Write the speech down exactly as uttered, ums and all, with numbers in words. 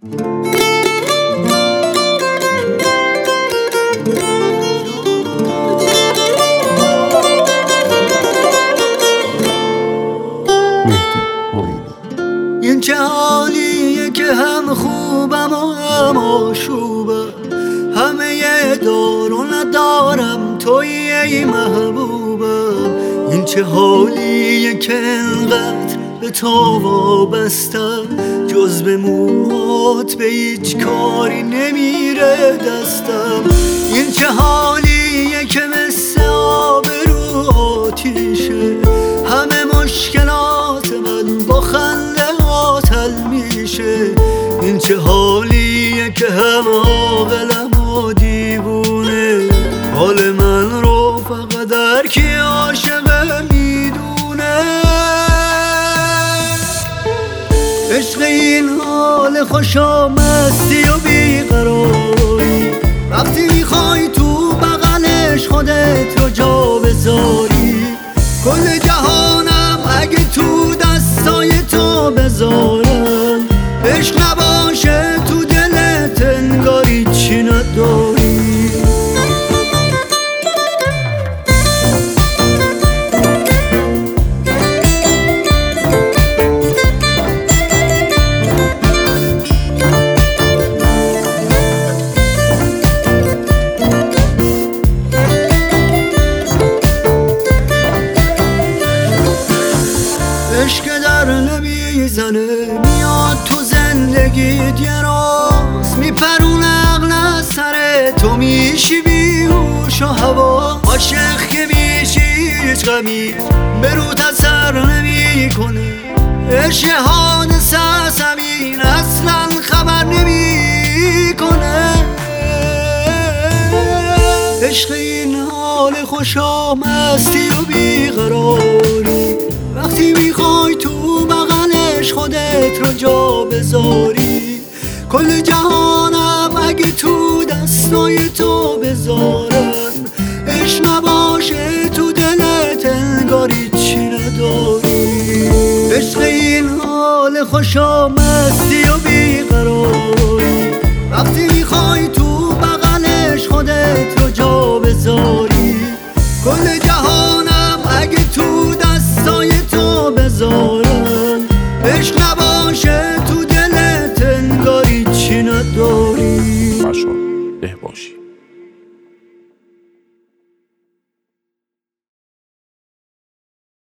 این چه حالیه که هم خوبم و هم آشوبم، همه یه دار و ندارم توی ای محبوبم. این چه حالیه که انقدر به تو وابستم، جز به موهات به هیچ کاری نمیره دستم. این چه حالیه که مثل آب رو آتیشه، همه مشکلات من با خنده حل میشه. این چه حالیه که هم عاقلم و دیوونه، حال من رو فقط در کی عاشقه میدونه. عشق این حال خوش آمدی و بیقراری، وقتی میخوای تو بغلش خودت رو جا بذاری. کل جهانم اگه تو دستای تو بذارم، عشق نباشه تو دلت انگاری چی نداری. عشق در نمیزنه میاد تو زندگیت یه راست، میپرونه عقل از سر تو، میشی بیهوش و هوا. عاشق که میشی هیچ غمی به روت اثر نمی کنه، عشق حادثه زمین اصلا خبر نمی کنه. عشق این حال خوش آمدی و بیقراری، وقتی میخوای تو بغلش خودت رو جا بذاری. کل جهانم اگه تو دستای تو بذارم، عشق نباشه تو دلت انگاری چی نداری. عشق این حال خوش آمدی و بیقراری، وقتی میخوای تو بغلش خودت رو جا بذاری. کل